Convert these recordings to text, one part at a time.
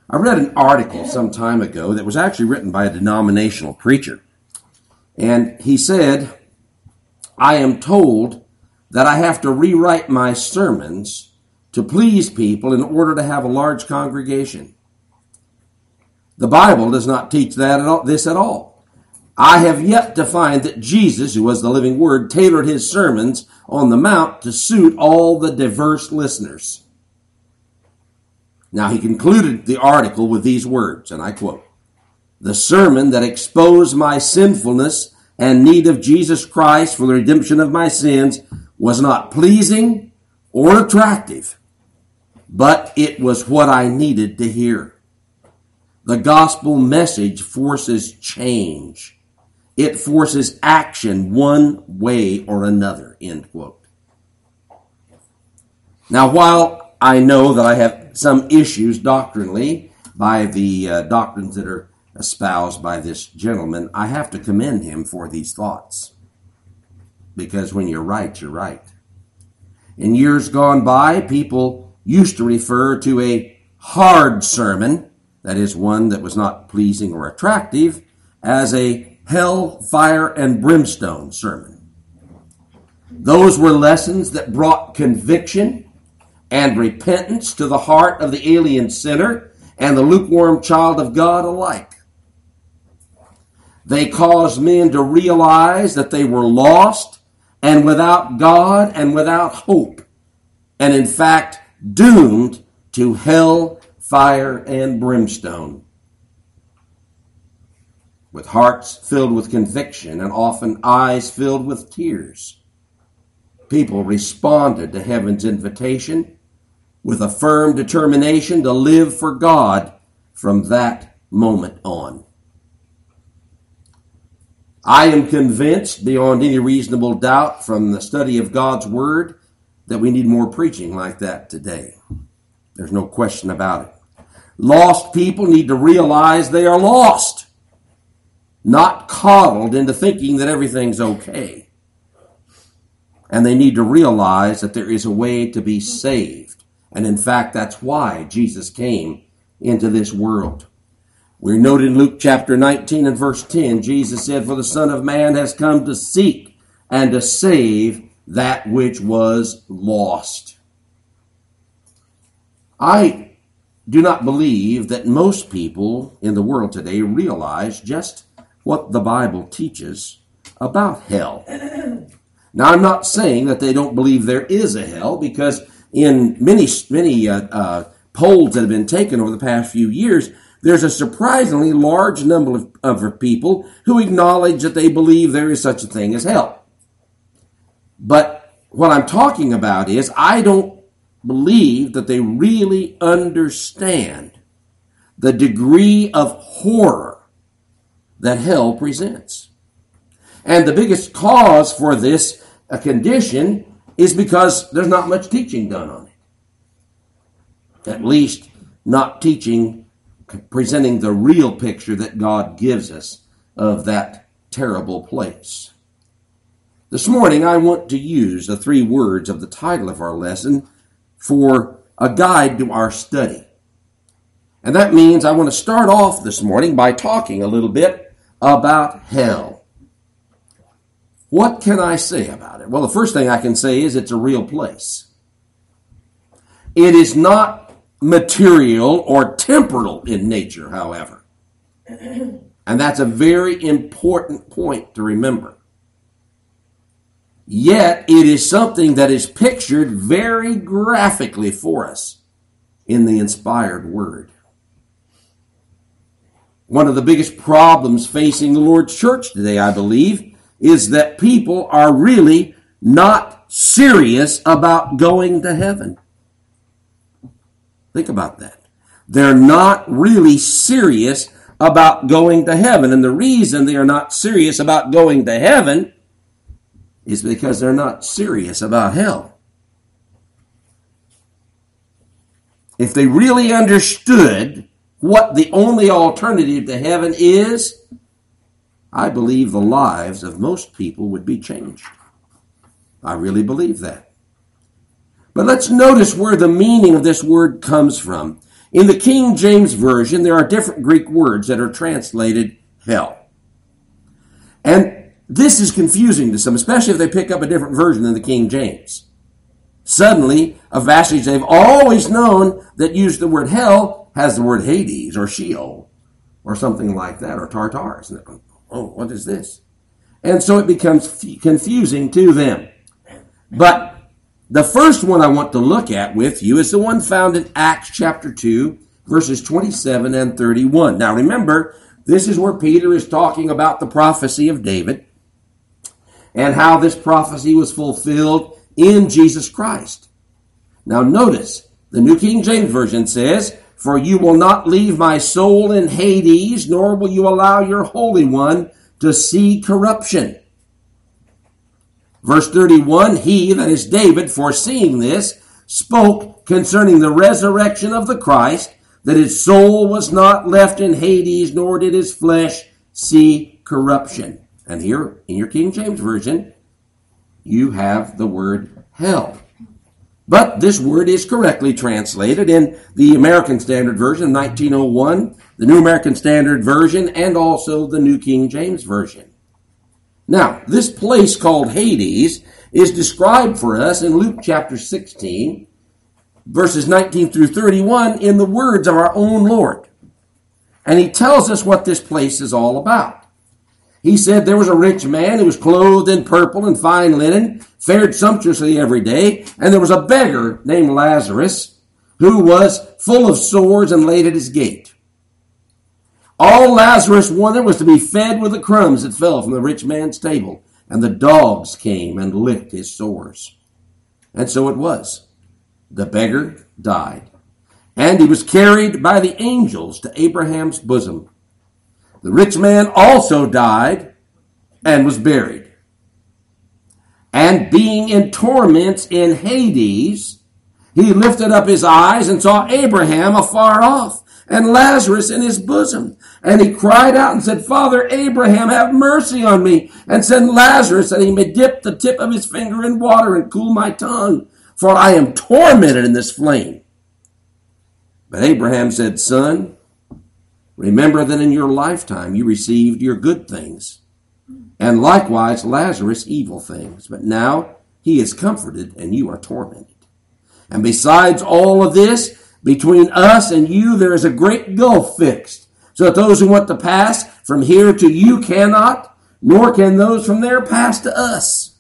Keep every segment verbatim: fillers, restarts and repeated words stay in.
I read an article some time ago that was actually written by a denominational preacher. And he said, I am told that I have to rewrite my sermons to please people in order to have a large congregation. The Bible does not teach that at all, this at all. I have yet to find that Jesus, who was the living Word, tailored his sermons on the Mount to suit all the diverse listeners. Now, he concluded the article with these words, and I quote, the sermon that exposed my sinfulness and need of Jesus Christ for the redemption of my sins was not pleasing or attractive, but it was what I needed to hear. The gospel message forces change. It forces action one way or another, end quote. Now, while I know that I have some issues doctrinally by the uh, doctrines that are espoused by this gentleman, I have to commend him for these thoughts. Because when you're right, you're right. In years gone by, people used to refer to a hard sermon, that is one that was not pleasing or attractive, as a hell, fire, and brimstone sermon. Those were lessons that brought conviction and repentance to the heart of the alien sinner and the lukewarm child of God alike. They caused men to realize that they were lost and without God and without hope, and in fact doomed to hell, fire, and brimstone. With hearts filled with conviction and often eyes filled with tears, people responded to heaven's invitation with a firm determination to live for God from that moment on. I am convinced beyond any reasonable doubt from the study of God's Word that we need more preaching like that today. There's no question about it. Lost people need to realize they are lost, not coddled into thinking that everything's okay. And they need to realize that there is a way to be saved. And in fact, that's why Jesus came into this world. We're noted in Luke chapter nineteen and verse ten, Jesus said, for the Son of Man has come to seek and to save that which was lost. I do not believe that most people in the world today realize just what the Bible teaches about hell. Now, I'm not saying that they don't believe there is a hell, because in many, many uh, uh, polls that have been taken over the past few years, there's a surprisingly large number of, of people who acknowledge that they believe there is such a thing as hell. But what I'm talking about is I don't believe that they really understand the degree of horror that hell presents. And the biggest cause for this uh, condition is because there's not much teaching done on it. At least not teaching, presenting the real picture that God gives us of that terrible place. This morning I want to use the three words of the title of our lesson for a guide to our study. And that means I want to start off this morning by talking a little bit about hell. What can I say about it? Well, the first thing I can say is it's a real place. It is not material or temporal in nature, however. And that's a very important point to remember. Yet, it is something that is pictured very graphically for us in the inspired Word. One of the biggest problems facing the Lord's church today, I believe, is that people are really not serious about going to heaven. Think about that. They're not really serious about going to heaven. And the reason they are not serious about going to heaven is because they're not serious about hell. If they really understood what the only alternative to heaven is, I believe the lives of most people would be changed. I really believe that. But let's notice where the meaning of this word comes from. In the King James Version, there are different Greek words that are translated hell. And this is confusing to some, especially if they pick up a different version than the King James. Suddenly, a passage they've always known that used the word hell has the word Hades or Sheol or something like that, or Tartarus. And go, oh, what is this? And so it becomes f- confusing to them. But the first one I want to look at with you is the one found in Acts chapter two, verses twenty-seven and thirty-one. Now remember, this is where Peter is talking about the prophecy of David and how this prophecy was fulfilled in Jesus Christ. Now notice, the New King James Version says, "For you will not leave my soul in Hades, nor will you allow your Holy One to see corruption." Verse thirty-one, he, that is David, foreseeing this, spoke concerning the resurrection of the Christ, that his soul was not left in Hades, nor did his flesh see corruption. And here, in your King James Version, you have the word hell. But this word is correctly translated in the American Standard Version, nineteen oh one, the New American Standard Version, and also the New King James Version. Now, this place called Hades is described for us in Luke chapter sixteen, verses nineteen through thirty-one, in the words of our own Lord. And he tells us what this place is all about. He said there was a rich man who was clothed in purple and fine linen, fared sumptuously every day, and there was a beggar named Lazarus who was full of sores and laid at his gate. All Lazarus wanted was to be fed with the crumbs that fell from the rich man's table, and the dogs came and licked his sores. And so it was. The beggar died, and he was carried by the angels to Abraham's bosom. The rich man also died and was buried. And being in torments in Hades, he lifted up his eyes and saw Abraham afar off and Lazarus in his bosom. And he cried out and said, "Father Abraham, have mercy on me, and send Lazarus that he may dip the tip of his finger in water and cool my tongue, for I am tormented in this flame." But Abraham said, "Son, remember that in your lifetime you received your good things, and likewise Lazarus evil things. But now he is comforted and you are tormented. And besides all of this, between us and you there is a great gulf fixed, so that those who want to pass from here to you cannot, nor can those from there pass to us."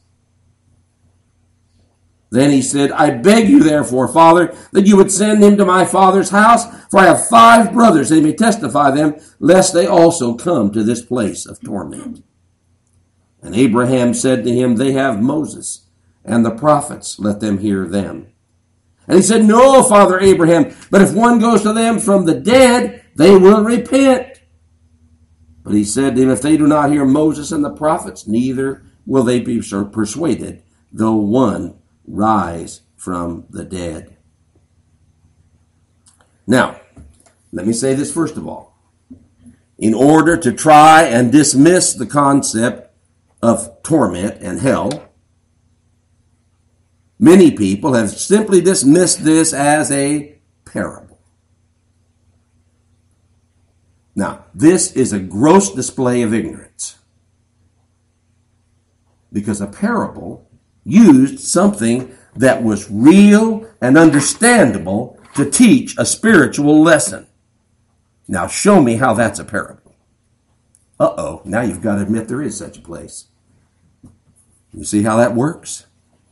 Then he said, "I beg you therefore, Father, that you would send him to my father's house, for I have five brothers, they may testify them, lest they also come to this place of torment." And Abraham said to him, "They have Moses and the prophets, let them hear them." And he said, "No, Father Abraham, but if one goes to them from the dead, they will repent." But he said to him, "If they do not hear Moses and the prophets, neither will they be persuaded, though one rise from the dead." Now, let me say this first of all. In order to try and dismiss the concept of torment and hell, many people have simply dismissed this as a parable. Now, this is a gross display of ignorance, because a parable used something that was real and understandable to teach a spiritual lesson. Now show me how that's a parable. Uh-oh, now you've got to admit there is such a place. You see how that works?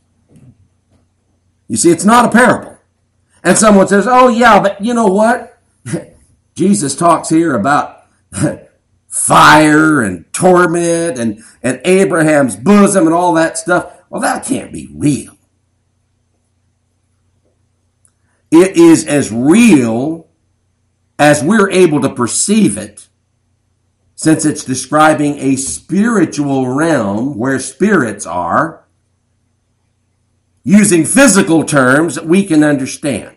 You see, it's not a parable. And someone says, "Oh yeah, but you know what? Jesus talks here about fire and torment and, and Abraham's bosom and all that stuff." Well, that can't be real. It is as real as we're able to perceive it, since it's describing a spiritual realm where spirits are, using physical terms that we can understand.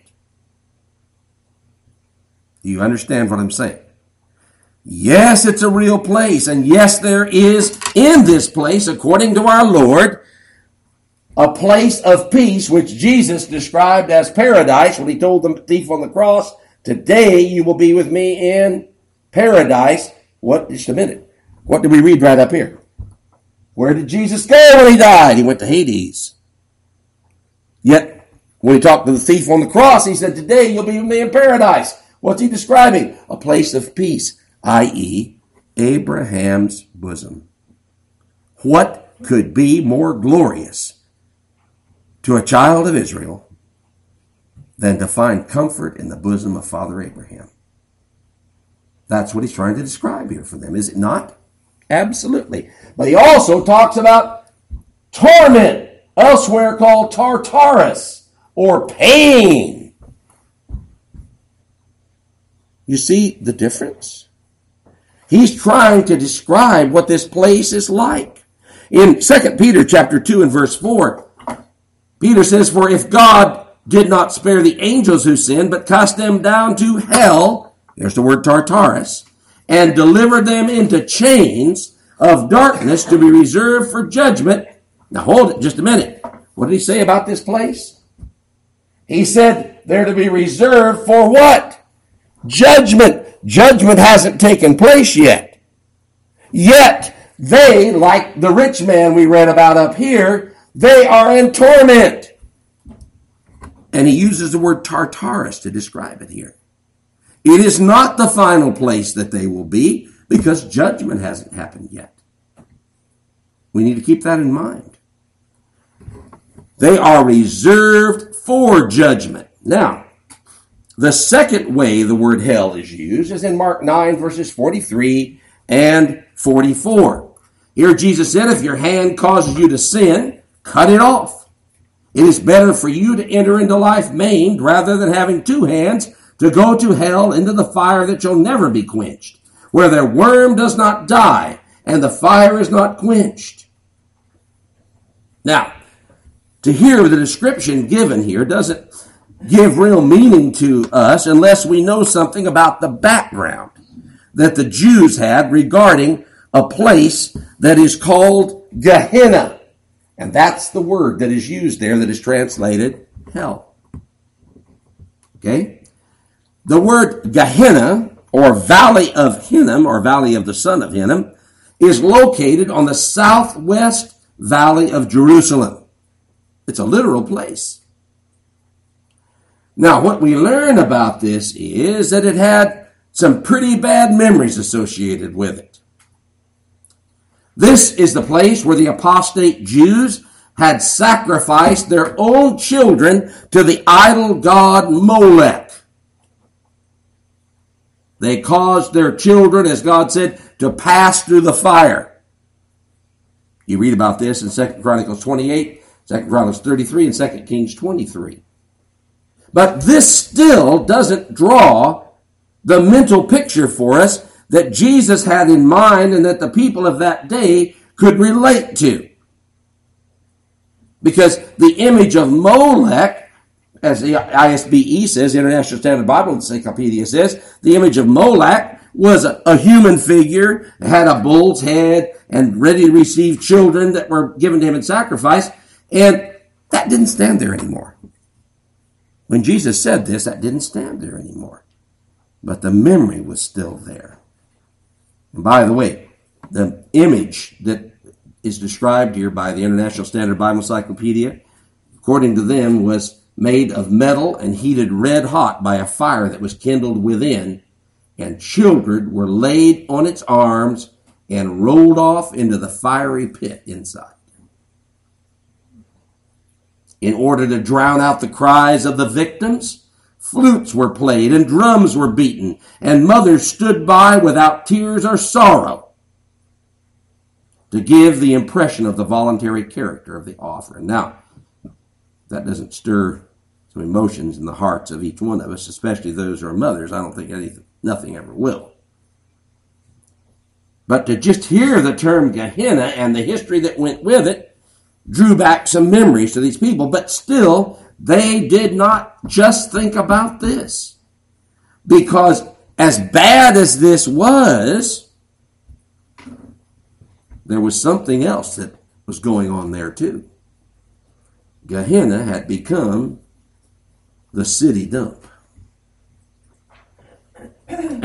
Do you understand what I'm saying? Yes, it's a real place, and yes, there is in this place, according to our Lord, a place of peace, which Jesus described as paradise when he told the thief on the cross, Today you will be with me in paradise. What? Just a minute. What did we read right up here? Where did Jesus go when he died? He went to Hades. Yet, when he talked to the thief on the cross, he said, today you'll be with me in paradise. What's he describing? A place of peace, that is, Abraham's bosom. What could be more glorious to a child of Israel than to find comfort in the bosom of Father Abraham? That's what he's trying to describe here for them, is it not? Absolutely. But he also talks about torment, elsewhere called Tartarus, or pain. You see the difference? He's trying to describe what this place is like. In Second Peter chapter two and verse four, Peter says, for if God did not spare the angels who sinned, but cast them down to hell, there's the word Tartarus, and delivered them into chains of darkness to be reserved for judgment. Now hold it just a minute. What did he say about this place? He said they're to be reserved for what? Judgment. Judgment hasn't taken place yet. Yet, they, like the rich man we read about up here, they are in torment. And he uses the word Tartarus to describe it here. It is not the final place that they will be, because judgment hasn't happened yet. We need to keep that in mind. They are reserved for judgment. Now, the second way the word hell is used is in Mark nine, verses forty-three and forty-four. Here Jesus said, if your hand causes you to sin, cut it off. It is better for you to enter into life maimed rather than having two hands to go to hell into the fire that shall never be quenched, where their worm does not die and the fire is not quenched. Now, to hear the description given here doesn't give real meaning to us unless we know something about the background that the Jews had regarding a place that is called Gehenna. And that's the word that is used there that is translated hell. Okay? The word Gehenna, or Valley of Hinnom, or Valley of the Son of Hinnom, is located on the southwest valley of Jerusalem. It's a literal place. Now, what we learn about this is that it had some pretty bad memories associated with it. This is the place where the apostate Jews had sacrificed their own children to the idol god Molech. They caused their children, as God said, to pass through the fire. You read about this in Second Chronicles twenty-eight, Second Chronicles thirty-three, and Second Kings twenty-three. But this still doesn't draw the mental picture for us that Jesus had in mind and that the people of that day could relate to. Because the image of Molech, as the I S B E says, International Standard Bible Encyclopedia says, the image of Molech was a, a human figure, had a bull's head, and ready to receive children that were given to him in sacrifice. And that didn't stand there anymore. When Jesus said this, that didn't stand there anymore. But the memory was still there. And by the way, the image that is described here by the International Standard Bible Encyclopedia, according to them, was made of metal and heated red hot by a fire that was kindled within, and children were laid on its arms and rolled off into the fiery pit inside. In order to drown out the cries of the victims, flutes were played and drums were beaten, and mothers stood by without tears or sorrow to give the impression of the voluntary character of the offering. Now, that doesn't stir some emotions in the hearts of each one of us, especially those who are mothers. I don't think anything, nothing ever will. But to just hear the term Gehenna and the history that went with it drew back some memories to these people. But still, they did not just think about this. Because as bad as this was, there was something else that was going on there too. Gehenna had become the city dump.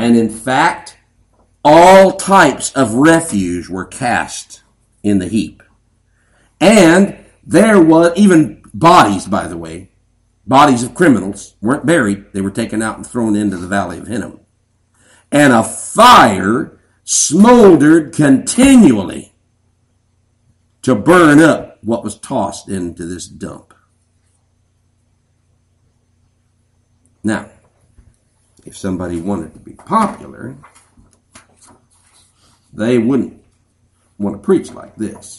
And in fact, all types of refuse were cast in the heap. And there was, even bodies, by the way, bodies of criminals weren't buried. They were taken out and thrown into the valley of Hinnom. And a fire smoldered continually to burn up what was tossed into this dump. Now, if somebody wanted to be popular, they wouldn't want to preach like this.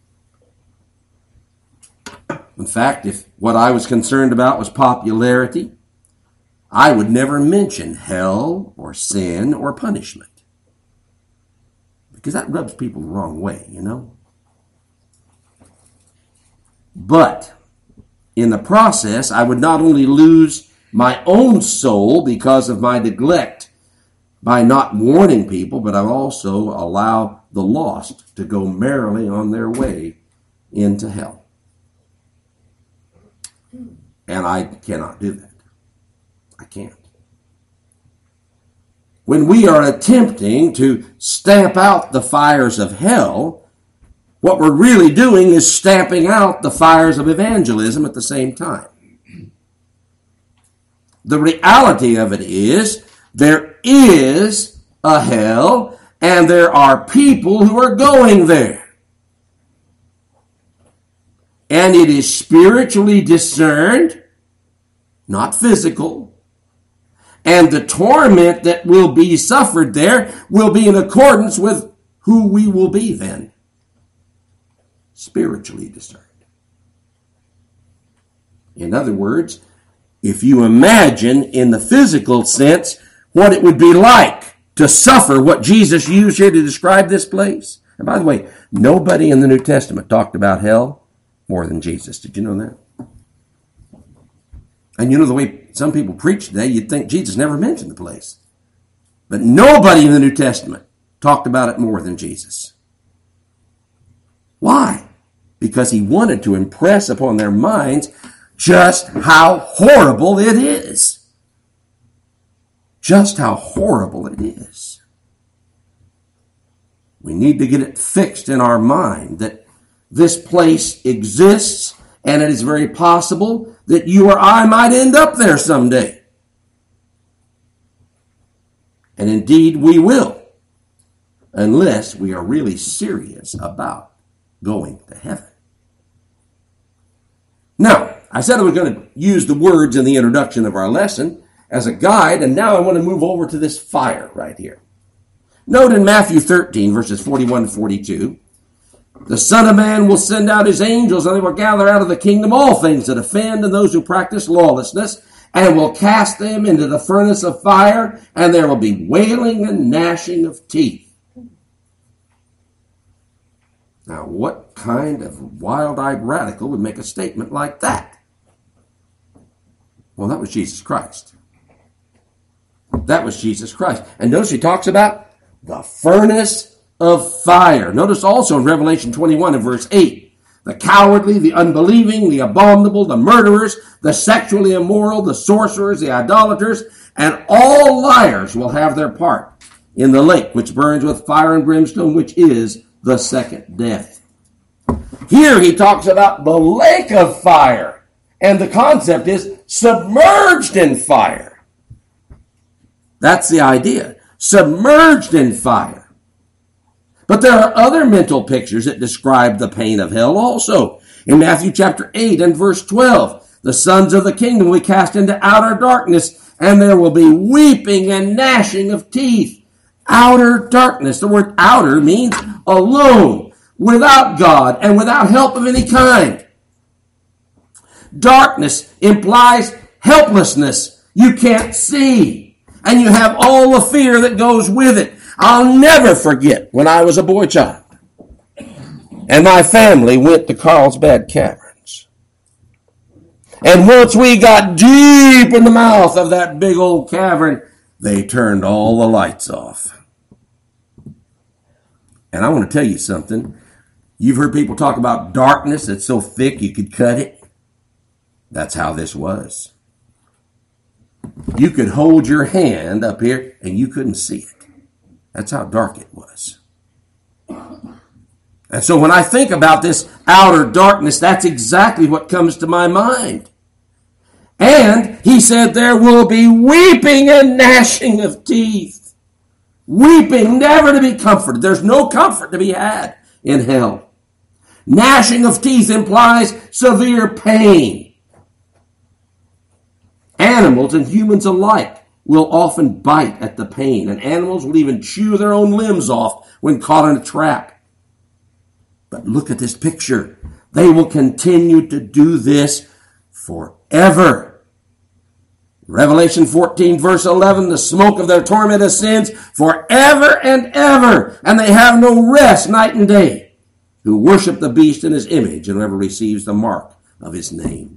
In fact, if what I was concerned about was popularity, I would never mention hell or sin or punishment. Because that rubs people the wrong way, you know. But in the process, I would not only lose my own soul because of my neglect by not warning people, but I would also allow the lost to go merrily on their way into hell. And I cannot do that. I can't. When we are attempting to stamp out the fires of hell, what we're really doing is stamping out the fires of evangelism at the same time. The reality of it is, there is a hell, and there are people who are going there. And it is spiritually discerned, not physical. And the torment that will be suffered there will be in accordance with who we will be then. Spiritually discerned. In other words, if you imagine in the physical sense what it would be like to suffer what Jesus used here to describe this place. And by the way, nobody in the New Testament talked about hell more than Jesus. Did you know that? And you know the way some people preach today, you'd think Jesus never mentioned the place. But nobody in the New Testament talked about it more than Jesus. Why? Because he wanted to impress upon their minds just how horrible it is. Just how horrible it is. We need to get it fixed in our mind that this place exists, and it is very possible that you or I might end up there someday. And indeed we will, unless we are really serious about going to heaven. Now, I said I was going to use the words in the introduction of our lesson as a guide, and now I want to move over to this fire right here. Note in Matthew thirteen, verses forty-one to forty-two, the Son of Man will send out his angels, and they will gather out of the kingdom all things that offend and those who practice lawlessness, and will cast them into the furnace of fire, and there will be wailing and gnashing of teeth. Now, what kind of wild-eyed radical would make a statement like that? Well, that was Jesus Christ. That was Jesus Christ. And notice he talks about the furnace of fire. Notice also in Revelation twenty-one and verse eight, the cowardly, the unbelieving, the abominable, the murderers, the sexually immoral, the sorcerers, the idolaters, and all liars will have their part in the lake which burns with fire and brimstone, which is the second death. Here he talks about the lake of fire, and the concept is submerged in fire. That's the idea. Submerged in fire. But there are other mental pictures that describe the pain of hell also. In Matthew chapter eight and verse twelve, the sons of the kingdom will be cast into outer darkness, and there will be weeping and gnashing of teeth. Outer darkness. The word outer means alone, without God, and without help of any kind. Darkness implies helplessness. You can't see. And you have all the fear that goes with it. I'll never forget when I was a boy child and my family went to Carlsbad Caverns. And once we got deep in the mouth of that big old cavern, they turned all the lights off. And I want to tell you something. You've heard people talk about darkness that's so thick you could cut it. That's how this was. You could hold your hand up here and you couldn't see it. That's how dark it was. And so when I think about this outer darkness, that's exactly what comes to my mind. And he said there will be weeping and gnashing of teeth. Weeping, never to be comforted. There's no comfort to be had in hell. Gnashing of teeth implies severe pain. Animals and humans alike will often bite at the pain, and animals will even chew their own limbs off when caught in a trap. But look at this picture. They will continue to do this forever. Revelation fourteen verse eleven, the smoke of their torment ascends forever and ever, and they have no rest night and day, who worship the beast in his image and whoever receives the mark of his name.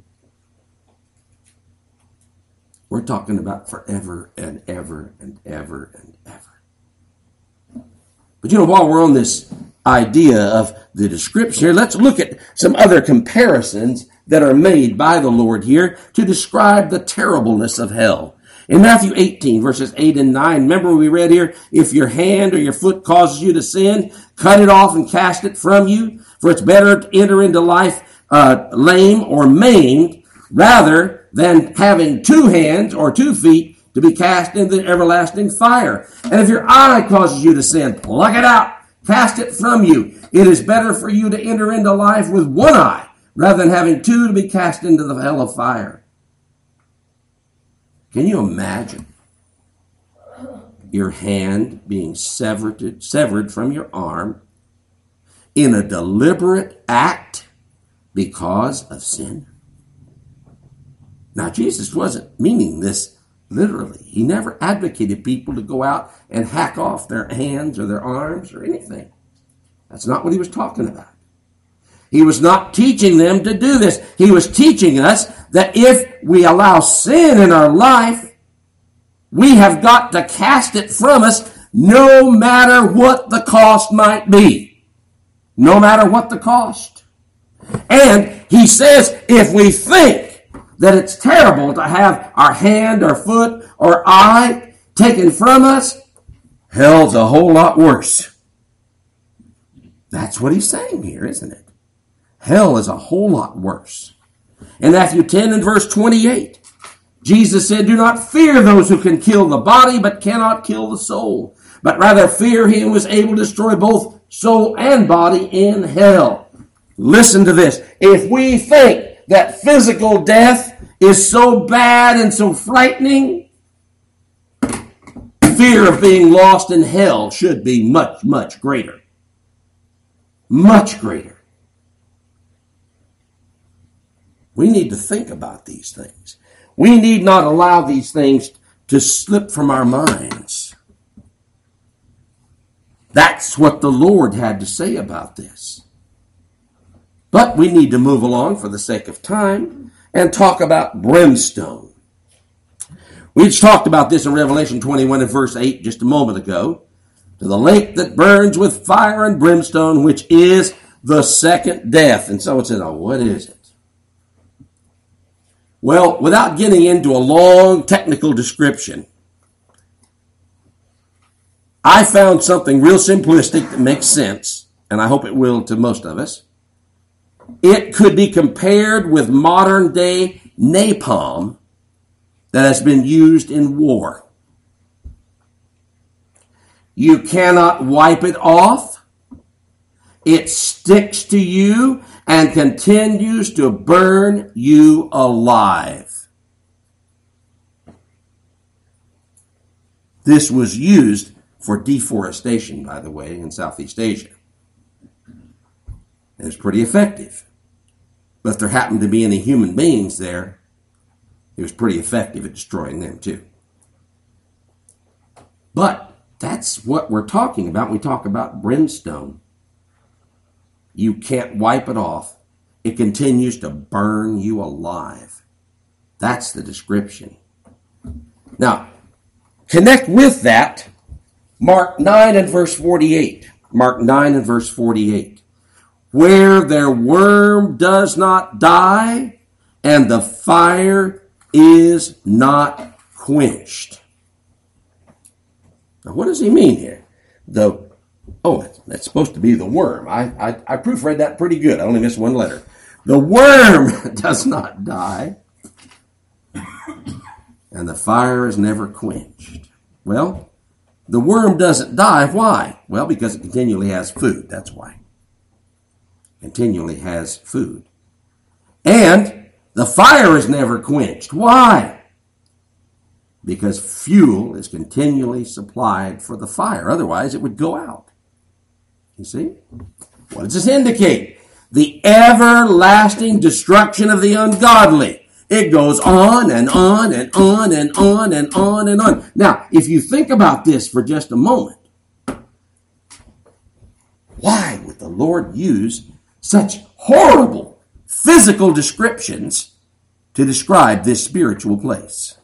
We're talking about forever and ever and ever and ever. But you know, while we're on this idea of the description here, let's look at some other comparisons that are made by the Lord here to describe the terribleness of hell. In Matthew eighteen, verses eight and nine, remember we read here, if your hand or your foot causes you to sin, cut it off and cast it from you, for it's better to enter into life uh, lame or maimed, rather than having two hands or two feet to be cast into everlasting fire. And if your eye causes you to sin, pluck it out, cast it from you. It is better for you to enter into life with one eye, rather than having two to be cast into the hell of fire. Can you imagine your hand being severed, severed from your arm in a deliberate act because of sin? Now, Jesus wasn't meaning this literally. He never advocated people to go out and hack off their hands or their arms or anything. That's not what he was talking about. He was not teaching them to do this. He was teaching us that if we allow sin in our life, we have got to cast it from us no matter what the cost might be. No matter what the cost. And he says if we think that it's terrible to have our hand or foot or eye taken from us, hell's a whole lot worse. That's what he's saying here, isn't it? Hell is a whole lot worse. In Matthew ten and verse twenty-eight, Jesus said, do not fear those who can kill the body, but cannot kill the soul, but rather fear him who is able to destroy both soul and body in hell. Listen to this. If we think that physical death is so bad and so frightening, fear of being lost in hell should be much, much greater. Much greater. We need to think about these things. We need not allow these things to slip from our minds. That's what the Lord had to say about this. But we need to move along for the sake of time and talk about brimstone. We just talked about this in Revelation twenty-one and verse eight just a moment ago. To the lake that burns with fire and brimstone, which is the second death. And someone said, oh, what is it? Well, without getting into a long technical description, I found something real simplistic that makes sense, and I hope it will to most of us. It could be compared with modern day napalm that has been used in war. You cannot wipe it off. It sticks to you and continues to burn you alive. This was used for deforestation, by the way, in Southeast Asia. It was pretty effective. But if there happened to be any human beings there, it was pretty effective at destroying them too. But that's what we're talking about. We talk about brimstone. You can't wipe it off. It continues to burn you alive. That's the description. Now, connect with that Mark nine and verse forty-eight. Mark nine and verse forty-eight. Where their worm does not die and the fire is not quenched. Now, what does he mean here? The Oh, that's supposed to be the worm. I, I, I proofread that pretty good. I only missed one letter. The worm does not die, and the fire is never quenched. Well, the worm doesn't die. Why? Well, because it continually has food. That's why. Continually has food. And the fire is never quenched. Why? Because fuel is continually supplied for the fire. Otherwise, it would go out. You see? What does this indicate? The everlasting destruction of the ungodly. It goes on and on and on and on and on and on. Now, if you think about this for just a moment, why would the Lord use such horrible physical descriptions to describe this spiritual place?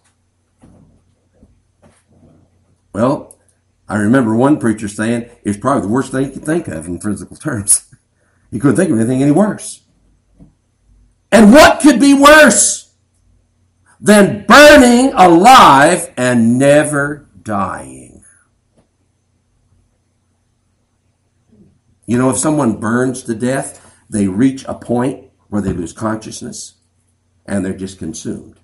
Well, I remember one preacher saying it's probably the worst thing you could think of in physical terms. He couldn't think of anything any worse. And what could be worse than burning alive and never dying? You know, if someone burns to death, they reach a point where they lose consciousness and they're just consumed.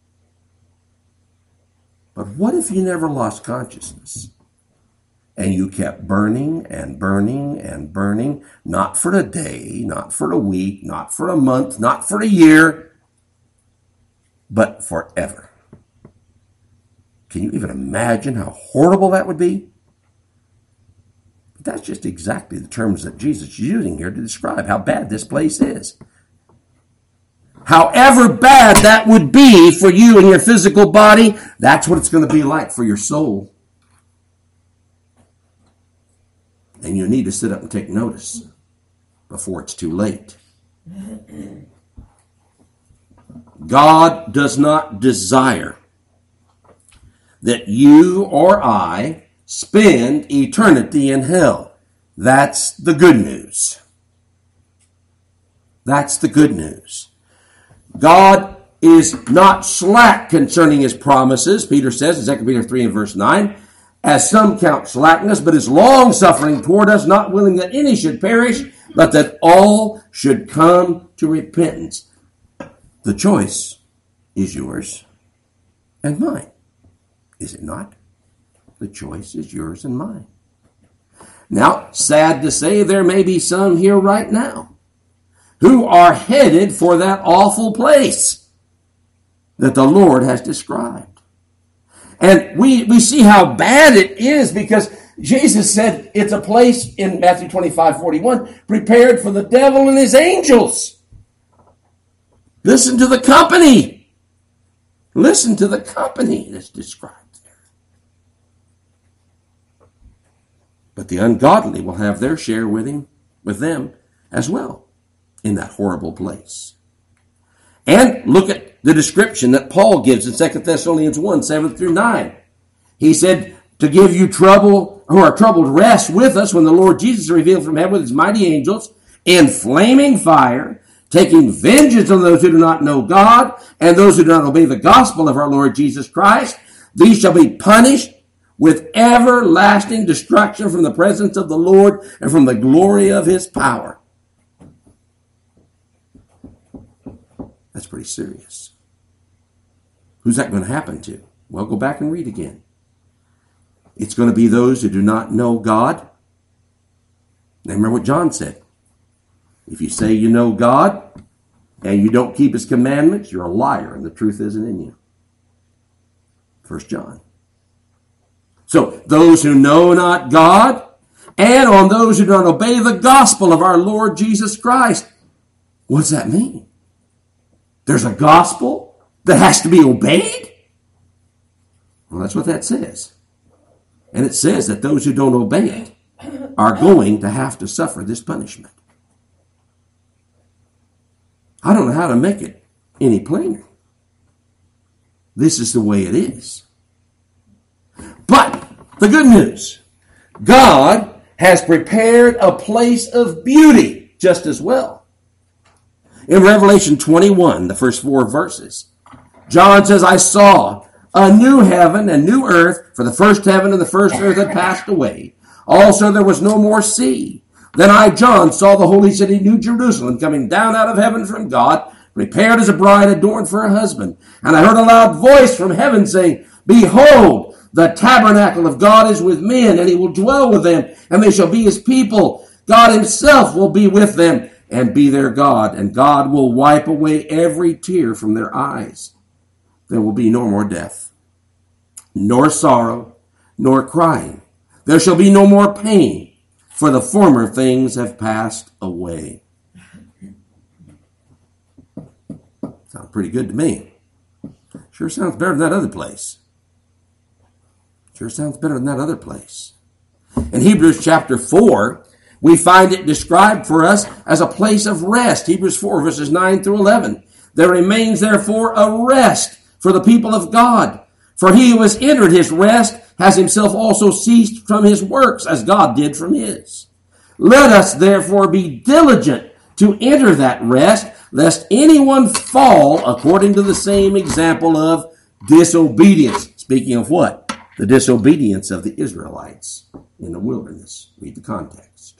But what if you never lost consciousness and you kept burning and burning and burning, not for a day, not for a week, not for a month, not for a year, but forever? Can you even imagine how horrible that would be? But that's just exactly the terms that Jesus is using here to describe how bad this place is. However bad that would be for you and your physical body, that's what it's going to be like for your soul. And you need to sit up and take notice before it's too late. God does not desire that you or I spend eternity in hell. That's the good news. That's the good news. God is not slack concerning his promises, Peter says in Second Peter three and verse nine, as some count slackness, but is long-suffering toward us, not willing that any should perish, but that all should come to repentance. The choice is yours and mine, is it not? The choice is yours and mine. Now, sad to say, there may be some here right now who are headed for that awful place that the Lord has described. And we, we see how bad it is because Jesus said it's a place in Matthew twenty-five forty-one prepared for the devil and his angels. Listen to the company. Listen to the company that's described there. But the ungodly will have their share with him, with them as well, in that horrible place. And look at the description that Paul gives in Second Thessalonians one, seven through nine. He said, to give you trouble, who are troubled, rest with us when the Lord Jesus is revealed from heaven with his mighty angels in flaming fire, taking vengeance on those who do not know God and those who do not obey the gospel of our Lord Jesus Christ. These shall be punished with everlasting destruction from the presence of the Lord and from the glory of his power. That's pretty serious. Who's that going to happen to? Well, go back and read again. It's going to be those who do not know God. Now remember what John said. If you say you know God and you don't keep his commandments, you're a liar and the truth isn't in you. First John. So those who know not God and on those who do not obey the gospel of our Lord Jesus Christ. What does that mean? There's a gospel that has to be obeyed? Well, that's what that says. And it says that those who don't obey it are going to have to suffer this punishment. I don't know how to make it any plainer. This is the way it is. But the good news, God has prepared a place of beauty just as well. In Revelation twenty-one, the first four verses, John says, I saw a new heaven and new earth, for the first heaven and the first earth had passed away. Also there was no more sea. Then I, John, saw the holy city, New Jerusalem, coming down out of heaven from God, prepared as a bride adorned for her husband. And I heard a loud voice from heaven saying, Behold, the tabernacle of God is with men, and he will dwell with them, and they shall be his people. God himself will be with them and be their God, and God will wipe away every tear from their eyes. There will be no more death, nor sorrow, nor crying. There shall be no more pain, for the former things have passed away. Sounds pretty good to me. Sure sounds better than that other place. Sure sounds better than that other place. In Hebrews chapter four, we find it described for us as a place of rest. Hebrews four, verses nine through eleven. There remains therefore a rest for the people of God. For he who has entered his rest has himself also ceased from his works, as God did from his. Let us therefore be diligent to enter that rest, lest anyone fall according to the same example of disobedience. Speaking of what? The disobedience of the Israelites in the wilderness. Read the context.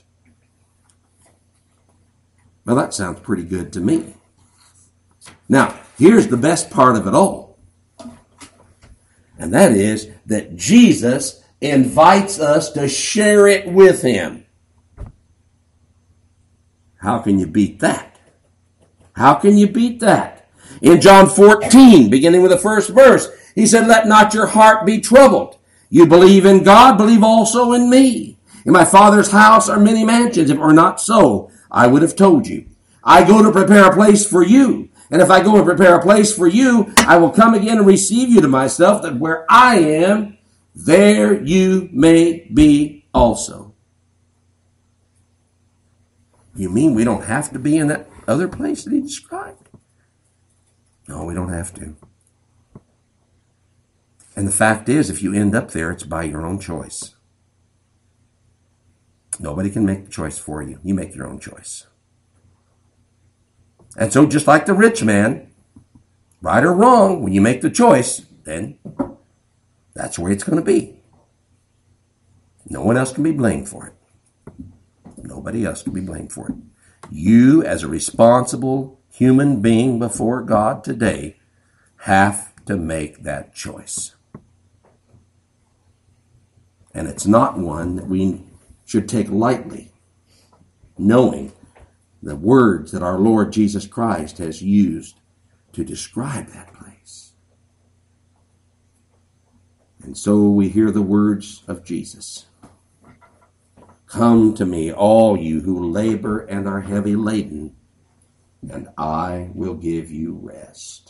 Well, that sounds pretty good to me. Now, here's the best part of it all. And that is that Jesus invites us to share it with him. How can you beat that? How can you beat that? In John fourteen, beginning with the first verse, he said, Let not your heart be troubled. You believe in God, believe also in me. In my Father's house are many mansions. If it were not so, I would have told you. I go to prepare a place for you. And if I go and prepare a place for you, I will come again and receive you to myself, that where I am, there you may be also. You mean we don't have to be in that other place that he described? No, we don't have to. And the fact is, if you end up there, it's by your own choice. Nobody can make the choice for you. You make your own choice. And so just like the rich man, right or wrong, when you make the choice, then that's where it's going to be. No one else can be blamed for it. Nobody else can be blamed for it. You, as a responsible human being before God today, have to make that choice. And it's not one that we should take lightly, knowing the words that our Lord Jesus Christ has used to describe that place. And so we hear the words of Jesus. Come to me, all you who labor and are heavy laden, and I will give you rest.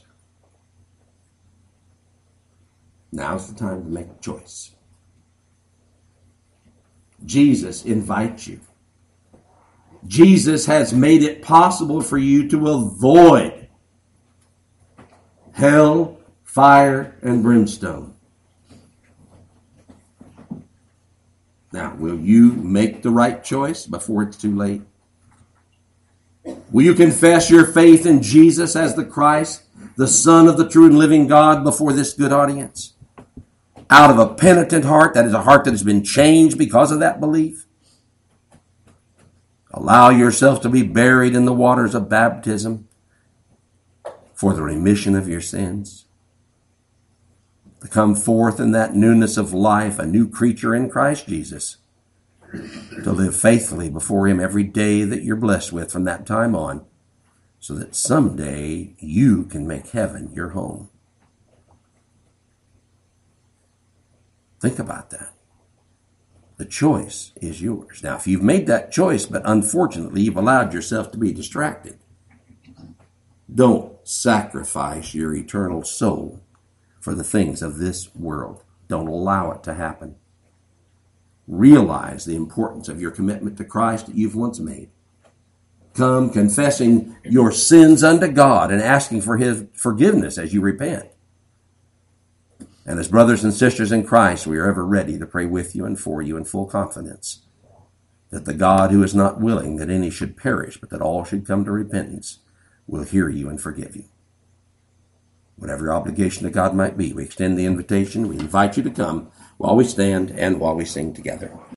Now's the time to make a choice. Jesus invites you. Jesus has made it possible for you to avoid hell, fire, and brimstone. Now, will you make the right choice before it's too late? Will you confess your faith in Jesus as the Christ, the Son of the true and living God, before this good audience? Out of a penitent heart, that is a heart that has been changed because of that belief. Allow yourself to be buried in the waters of baptism for the remission of your sins. To come forth in that newness of life, a new creature in Christ Jesus. To live faithfully before him every day that you're blessed with from that time on, so that someday you can make heaven your home. Think about that. The choice is yours. Now, if you've made that choice, but unfortunately you've allowed yourself to be distracted, don't sacrifice your eternal soul for the things of this world. Don't allow it to happen. Realize the importance of your commitment to Christ that you've once made. Come confessing your sins unto God and asking for his forgiveness as you repent. And as brothers and sisters in Christ, we are ever ready to pray with you and for you in full confidence that the God who is not willing that any should perish, but that all should come to repentance, will hear you and forgive you. Whatever your obligation to God might be, we extend the invitation. We invite you to come while we stand and while we sing together.